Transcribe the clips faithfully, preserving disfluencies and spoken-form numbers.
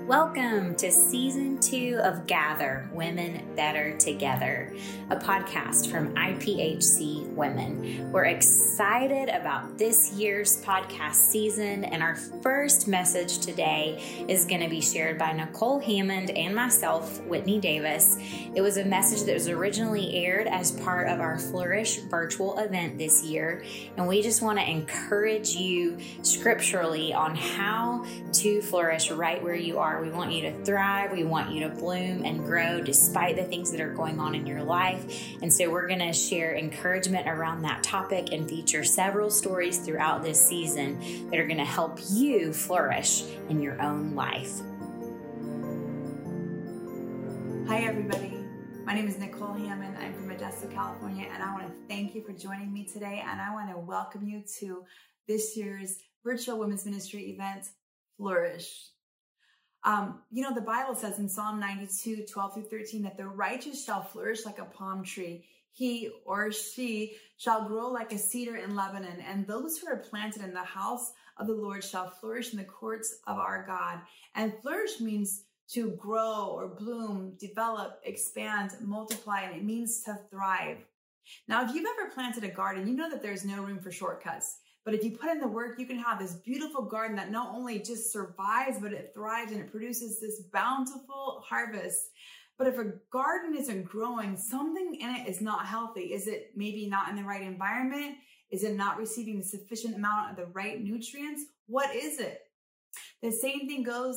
Welcome to season two of Gather Women Better Together, a podcast from I P H C Women. We're excited about this year's podcast season, and our first message today is going to be shared by Nicole Hammond and myself, Whitney Davis. It was a message that was originally aired as part of our Flourish virtual event this year, and we just want to encourage you scripturally on how to flourish right where you are. We want you to thrive. We want you to bloom and grow despite the things that are going on in your life. And so we're going to share encouragement around that topic and feature several stories throughout this season that are going to help you flourish in your own life. Hi, everybody. My name is Nicole Hammond. I'm from Modesto, California, and I want to thank you for joining me today. And I want to welcome you to this year's virtual women's ministry event, Flourish. Um, you know, the Bible says in Psalm ninety-two, twelve through thirteen, that the righteous shall flourish like a palm tree. He or she shall grow like a cedar in Lebanon, and those who are planted in the house of the Lord shall flourish in the courts of our God. And flourish means to grow or bloom, develop, expand, multiply, and it means to thrive. Now, if you've ever planted a garden, you know that there's no room for shortcuts. But if you put in the work, you can have this beautiful garden that not only just survives, but it thrives and it produces this bountiful harvest. But if a garden isn't growing, something in it is not healthy. Is it maybe not in the right environment? Is it not receiving the sufficient amount of the right nutrients? What is it? The same thing goes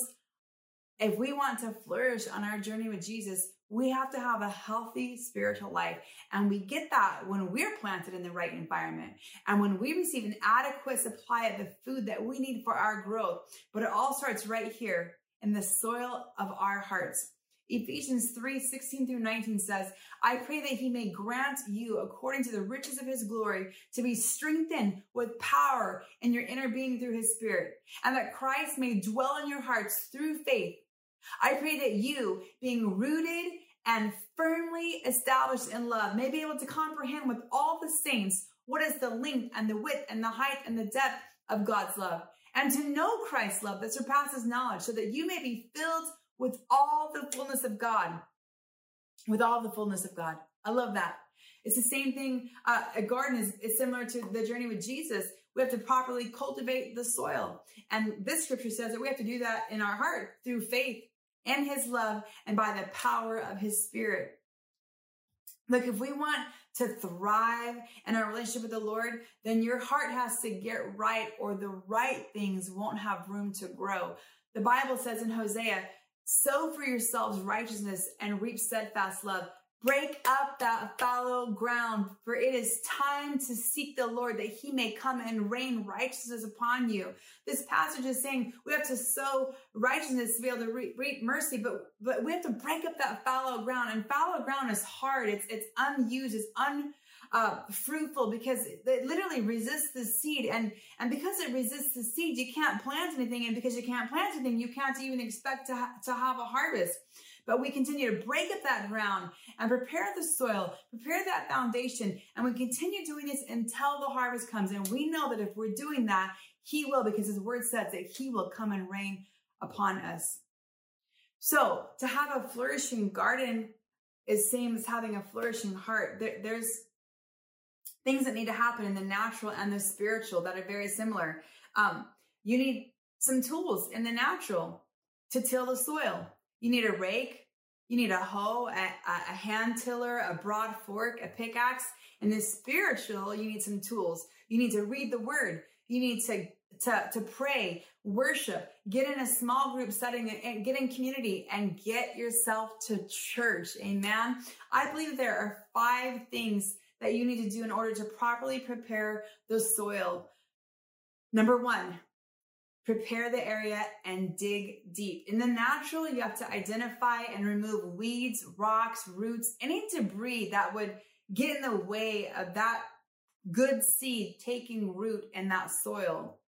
if we want to flourish on our journey with Jesus. We have to have a healthy spiritual life. And we get that when we're planted in the right environment and when we receive an adequate supply of the food that we need for our growth. But it all starts right here in the soil of our hearts. Ephesians three, sixteen through nineteen says, I pray that he may grant you, according to the riches of his glory, to be strengthened with power in your inner being through his Spirit, and that Christ may dwell in your hearts through faith. I pray that you, being rooted and firmly established in love, may be able to comprehend with all the saints what is the length and the width and the height and the depth of God's love, and to know Christ's love that surpasses knowledge, so that you may be filled with all the fullness of God. With all the fullness of God. I love that. It's the same thing. Uh, a garden is, is similar to the journey with Jesus. We have to properly cultivate the soil. And this scripture says that we have to do that in our heart through faith in his love and by the power of his Spirit. Look, if we want to thrive in our relationship with the Lord, then your heart has to get right, or the right things won't have room to grow. The Bible says in Hosea, sow for yourselves righteousness and reap steadfast love. Break up that fallow ground, for it is time to seek the Lord, that he may come and rain righteousness upon you. This passage is saying we have to sow righteousness to be able to re- reap mercy, but, but we have to break up that fallow ground. And fallow ground is hard. It's, it's unused. It's unfruitful uh, because it literally resists the seed. And, and because it resists the seed, you can't plant anything. And because you can't plant anything, you can't even expect to, ha- to have a harvest. But we continue to break up that ground and prepare the soil, prepare that foundation. And we continue doing this until the harvest comes. And we know that if we're doing that, he will, because his word says that he will come and rain upon us. So to have a flourishing garden is same as having a flourishing heart. There, there's things that need to happen in the natural and the spiritual that are very similar. Um, you need some tools in the natural to till the soil. You need a rake, you need a hoe, a, a hand tiller, a broad fork, a pickaxe. In the spiritual, you need some tools. You need to read the word. You need to, to, to pray, worship, get in a small group setting, and get in community, and get yourself to church. Amen. I believe there are five things that you need to do in order to properly prepare the soil. Number one, prepare the area and dig deep. In the natural, you have to identify and remove weeds, rocks, roots, any debris that would get in the way of that good seed taking root in that soil.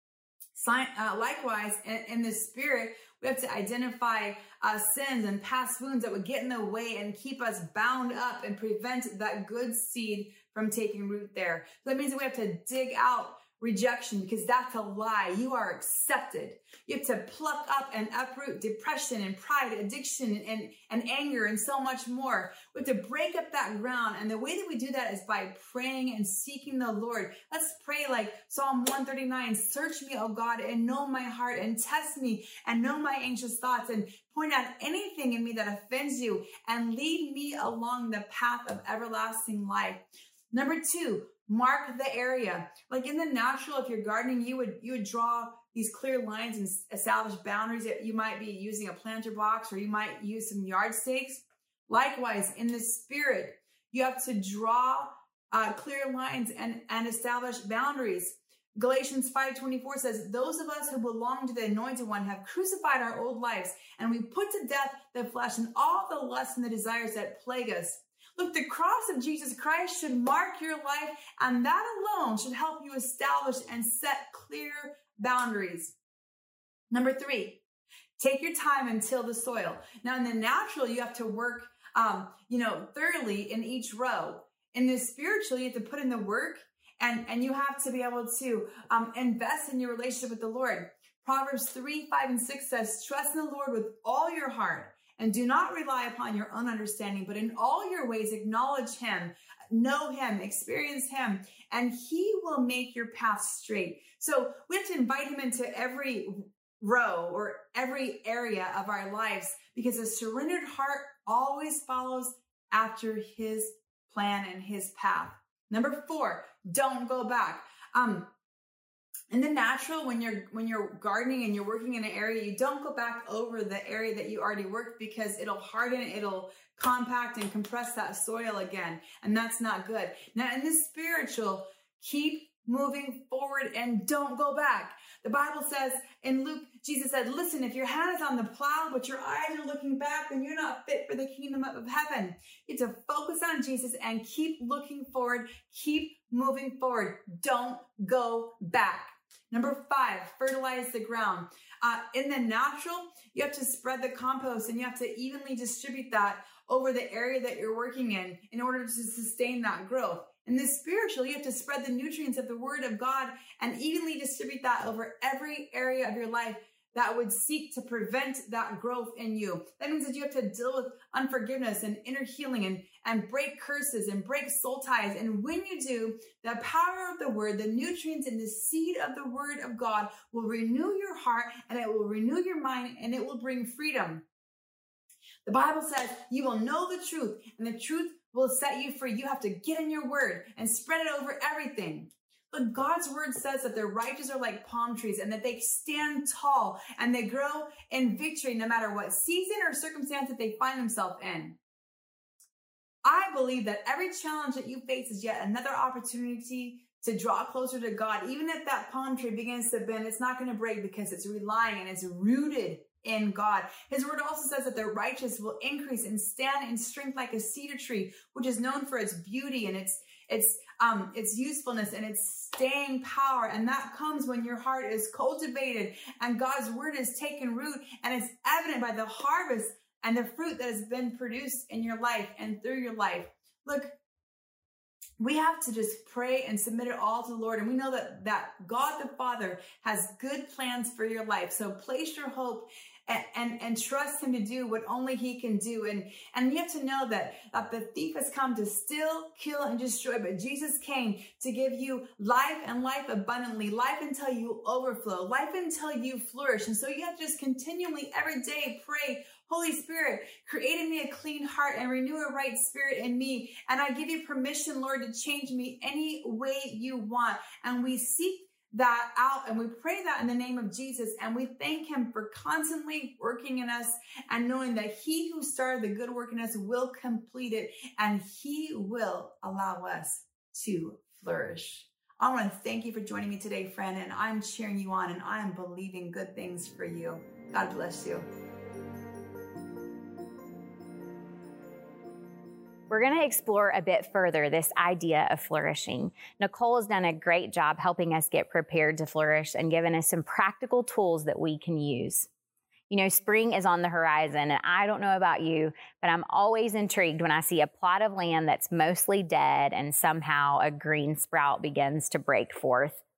Uh, likewise, in, in the spirit, we have to identify uh, sins and past wounds that would get in the way and keep us bound up and prevent that good seed from taking root there. So that means that we have to dig out rejection, because that's a lie. You are accepted. You have to pluck up and uproot depression and pride, addiction, and, and anger, and so much more. We have to break up that ground. And the way that we do that is by praying and seeking the Lord. Let's pray like Psalm one thirty-nine, search me, O God, and know my heart, and test me and know my anxious thoughts, and point out anything in me that offends you, and lead me along the path of everlasting life. Number two, mark the area. Like in the natural, if you're gardening, you would, you would draw these clear lines and establish boundaries. That you might be using a planter box, or you might use some yardsticks. Likewise, in the spirit, you have to draw uh, clear lines and, and establish boundaries. Galatians five twenty-four says, those of us who belong to the Anointed One have crucified our old lives, and we put to death the flesh and all the lusts and the desires that plague us. Look, the cross of Jesus Christ should mark your life, and that alone should help you establish and set clear boundaries. Number three, take your time and till the soil. Now, in the natural, you have to work, um, you know, thoroughly in each row. In the spiritual, you have to put in the work, and, and you have to be able to um, invest in your relationship with the Lord. Proverbs three, five, and six says, trust in the Lord with all your heart, and do not rely upon your own understanding, but in all your ways acknowledge him, know him, experience him, and he will make your path straight. So we have to invite him into every row or every area of our lives, because a surrendered heart always follows after his plan and his path. Number four, don't go back. Um, In the natural, when you're when you're gardening and you're working in an area, you don't go back over the area that you already worked, because it'll harden, it'll compact and compress that soil again. And that's not good. Now, in the spiritual, keep moving forward and don't go back. The Bible says in Luke, Jesus said, listen, if your hand is on the plow, but your eyes are looking back, then you're not fit for the kingdom of heaven. You have to focus on Jesus and keep looking forward, keep moving forward. Don't go back. Number five, fertilize the ground. Uh, in the natural, you have to spread the compost, and you have to evenly distribute that over the area that you're working in in order to sustain that growth. In the spiritual, you have to spread the nutrients of the Word of God and evenly distribute that over every area of your life that would seek to prevent that growth in you. That means that you have to deal with unforgiveness and inner healing, and, and break curses and break soul ties. And when you do, the power of the Word, the nutrients and the seed of the Word of God will renew your heart, and it will renew your mind, and it will bring freedom. The Bible says you will know the truth, and the truth will set you free. You have to get in your Word and spread it over everything. But God's word says that the righteous are like palm trees, and that they stand tall and they grow in victory no matter what season or circumstance that they find themselves in. I believe that every challenge that you face is yet another opportunity to draw closer to God. Even if that palm tree begins to bend, it's not going to break, because it's relying and it's rooted in God. His word also says that the righteous will increase and stand in strength like a cedar tree, which is known for its beauty and its its um its usefulness and its staying power. And that comes when your heart is cultivated and God's word is taken root, and it's evident by the harvest and the fruit that has been produced in your life and through your life. Look, we have to just pray and submit it all to the Lord. And we know that, that God the Father has good plans for your life. So place your hope and, and, and trust him to do what only he can do. And, and you have to know that, that the thief has come to steal, kill, and destroy. But Jesus came to give you life and life abundantly, life until you overflow, life until you flourish. And so you have to just continually every day pray, Holy Spirit, create in me a clean heart and renew a right spirit in me. And I give you permission, Lord, to change me any way you want. And we seek that out, and we pray that in the name of Jesus. And we thank him for constantly working in us and knowing that he who started the good work in us will complete it, and he will allow us to flourish. I want to thank you for joining me today, friend. And I'm cheering you on, and I'm believing good things for you. God bless you. We're going to explore a bit further this idea of flourishing. Nicole has done a great job helping us get prepared to flourish and given us some practical tools that we can use. You know, spring is on the horizon, and I don't know about you, but I'm always intrigued when I see a plot of land that's mostly dead and somehow a green sprout begins to break forth.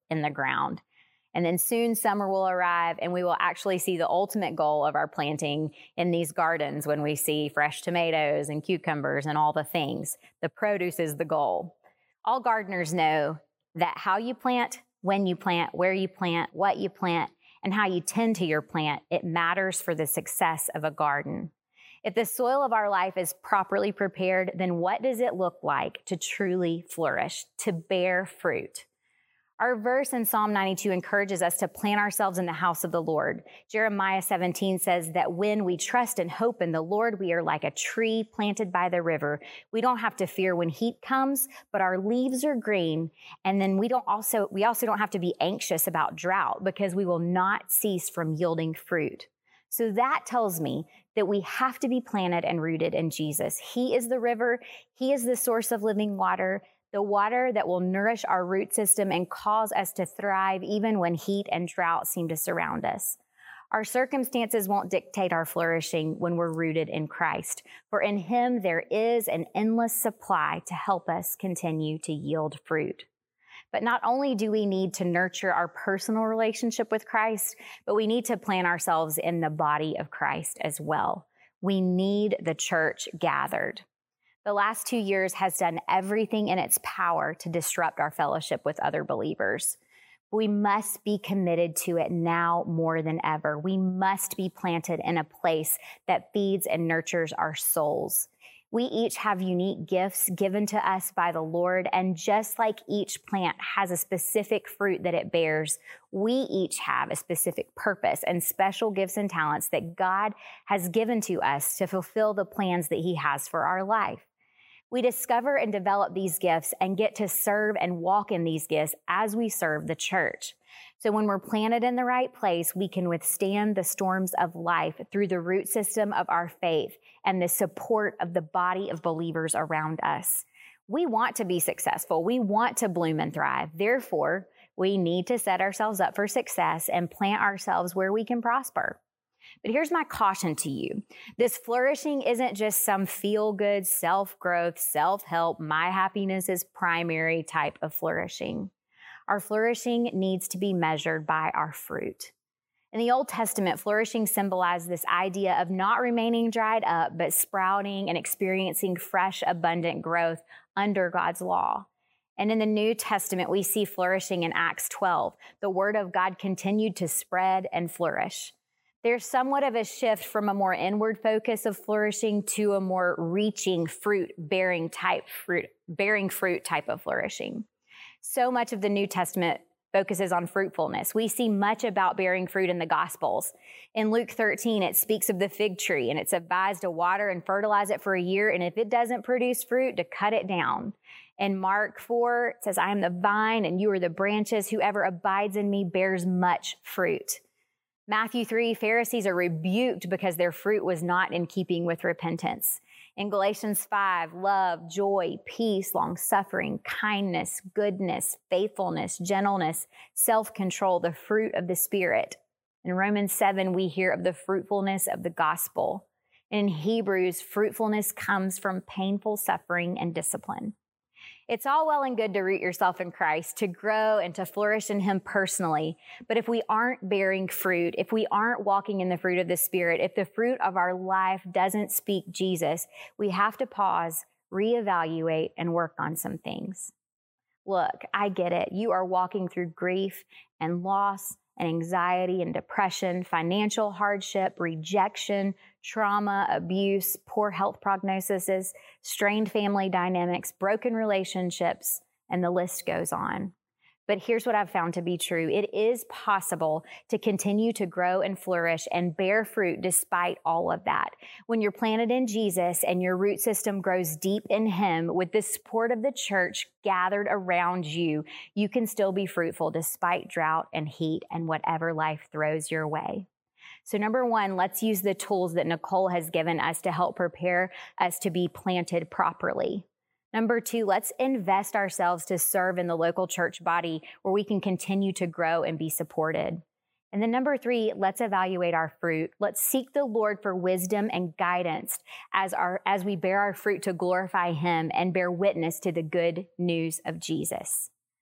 in the ground. And then soon summer will arrive and we will actually see the ultimate goal of our planting in these gardens when we see fresh tomatoes and cucumbers and all the things. The produce is the goal. All gardeners know that how you plant, when you plant, where you plant, what you plant, and how you tend to your plant, it matters for the success of a garden. If the soil of our life is properly prepared, then what does it look like to truly flourish, to bear fruit? Our verse in Psalm ninety-two encourages us to plant ourselves in the house of the Lord. Jeremiah seventeen says that when we trust and hope in the Lord, we are like a tree planted by the river. We don't have to fear when heat comes, but our leaves are green. And then we don't also, we also don't have to be anxious about drought because we will not cease from yielding fruit. So that tells me that we have to be planted and rooted in Jesus. He is the river. He is the source of living water, the water that will nourish our root system and cause us to thrive even when heat and drought seem to surround us. Our circumstances won't dictate our flourishing when we're rooted in Christ, for in Him there is an endless supply to help us continue to yield fruit. But not only do we need to nurture our personal relationship with Christ, but we need to plant ourselves in the body of Christ as well. We need the church gathered. The last two years has done everything in its power to disrupt our fellowship with other believers. We must be committed to it now more than ever. We must be planted in a place that feeds and nurtures our souls. We each have unique gifts given to us by the Lord, and just like each plant has a specific fruit that it bears, we each have a specific purpose and special gifts and talents that God has given to us to fulfill the plans that He has for our life. We discover and develop these gifts and get to serve and walk in these gifts as we serve the church. So when we're planted in the right place, we can withstand the storms of life through the root system of our faith and the support of the body of believers around us. We want to be successful. We want to bloom and thrive. Therefore, we need to set ourselves up for success and plant ourselves where we can prosper. But here's my caution to you. This flourishing isn't just some feel-good, self-growth, self-help, my happiness is primary type of flourishing. Our flourishing needs to be measured by our fruit. In the Old Testament, flourishing symbolized this idea of not remaining dried up, but sprouting and experiencing fresh, abundant growth under God's law. And in the New Testament, we see flourishing in Acts twelve. The word of God continued to spread and flourish. There's somewhat of a shift from a more inward focus of flourishing to a more reaching fruit bearing type fruit, bearing fruit type of flourishing. So much of the New Testament focuses on fruitfulness. We see much about bearing fruit in the Gospels. In Luke thirteen, it speaks of the fig tree, and it's advised to water and fertilize it for a year, and if it doesn't produce fruit, to cut it down. In Mark four, it says, I am the vine and you are the branches. Whoever abides in me bears much fruit. Matthew three, Pharisees are rebuked because their fruit was not in keeping with repentance. In Galatians five, love, joy, peace, long-suffering, kindness, goodness, faithfulness, gentleness, self-control, the fruit of the Spirit. In Romans seven, we hear of the fruitfulness of the gospel. In Hebrews, fruitfulness comes from painful suffering and discipline. It's all well and good to root yourself in Christ, to grow and to flourish in Him personally. But if we aren't bearing fruit, if we aren't walking in the fruit of the Spirit, if the fruit of our life doesn't speak Jesus, we have to pause, reevaluate, and work on some things. Look, I get it. You are walking through grief and loss and anxiety and depression, financial hardship, rejection, trauma, abuse, poor health prognoses, strained family dynamics, broken relationships, and the list goes on. But here's what I've found to be true. It is possible to continue to grow and flourish and bear fruit despite all of that. When you're planted in Jesus and your root system grows deep in Him with the support of the church gathered around you, you can still be fruitful despite drought and heat and whatever life throws your way. So number one, let's use the tools that Nicole has given us to help prepare us to be planted properly. Number two, let's invest ourselves to serve in the local church body where we can continue to grow and be supported. And then number three, let's evaluate our fruit. Let's seek the Lord for wisdom and guidance as our as we bear our fruit to glorify Him and bear witness to the good news of Jesus.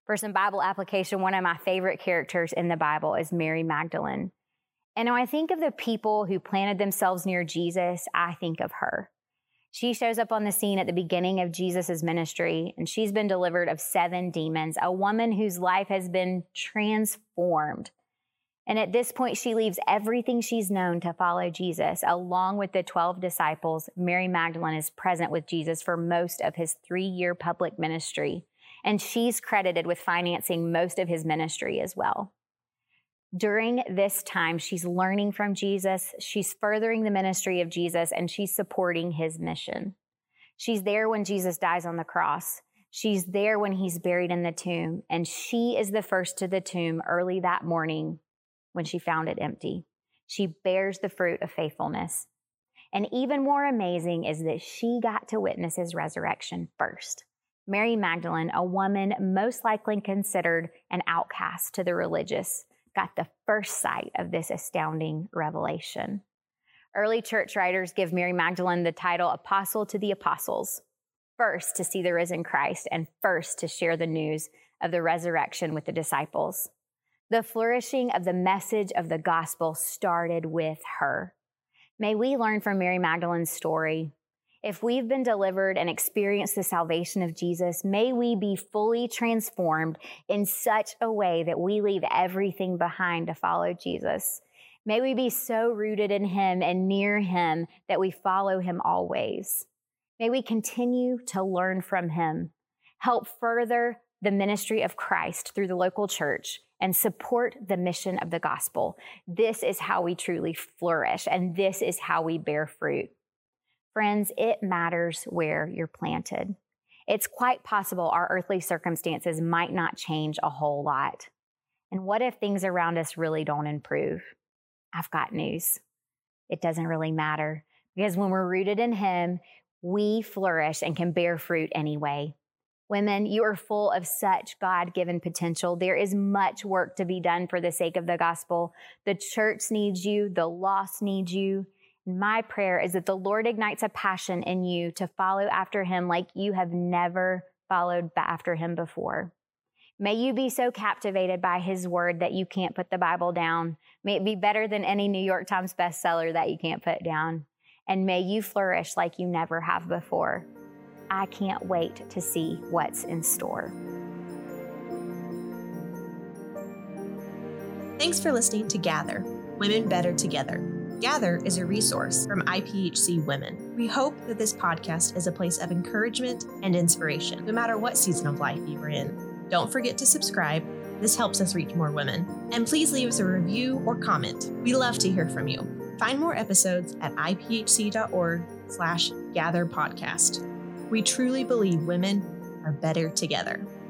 For some Bible application, one of my favorite characters in the Bible is Mary Magdalene. And when I think of the people who planted themselves near Jesus, I think of her. She shows up on the scene at the beginning of Jesus' ministry, and she's been delivered of seven demons, a woman whose life has been transformed. And at this point, she leaves everything she's known to follow Jesus. Along with the twelve disciples, Mary Magdalene is present with Jesus for most of his three-year public ministry, and she's credited with financing most of his ministry as well. During this time, she's learning from Jesus, she's furthering the ministry of Jesus, and she's supporting his mission. She's there when Jesus dies on the cross. She's there when he's buried in the tomb, and she is the first to the tomb early that morning when she found it empty. She bears the fruit of faithfulness. And even more amazing is that she got to witness his resurrection first. Mary Magdalene, a woman most likely considered an outcast to the religious, got the first sight of this astounding revelation. Early church writers give Mary Magdalene the title Apostle to the Apostles, first to see the risen Christ and first to share the news of the resurrection with the disciples. The flourishing of the message of the gospel started with her. May we learn from Mary Magdalene's story. If we've been delivered and experienced the salvation of Jesus, may we be fully transformed in such a way that we leave everything behind to follow Jesus. May we be so rooted in him and near him that we follow him always. May we continue to learn from him, help further the ministry of Christ through the local church, and support the mission of the gospel. This is how we truly flourish, and this is how we bear fruit. Friends, it matters where you're planted. It's quite possible our earthly circumstances might not change a whole lot. And what if things around us really don't improve? I've got news. It doesn't really matter, because when we're rooted in him, we flourish and can bear fruit anyway. Women, you are full of such God-given potential. There is much work to be done for the sake of the gospel. The church needs you. The lost needs you. My prayer is that the Lord ignites a passion in you to follow after him like you have never followed after him before. May you be so captivated by his word that you can't put the Bible down. May it be better than any New York Times bestseller that you can't put down. And may you flourish like you never have before. I can't wait to see what's in store. Thanks for listening to Gather, Women Better Together. Gather is a resource from I P H C Women. We hope that this podcast is a place of encouragement and inspiration, no matter what season of life you are in. Don't forget to subscribe. This helps us reach more women. And please leave us a review or comment. We love to hear from you. Find more episodes at iphc.org slash gather podcast. We truly believe women are better together.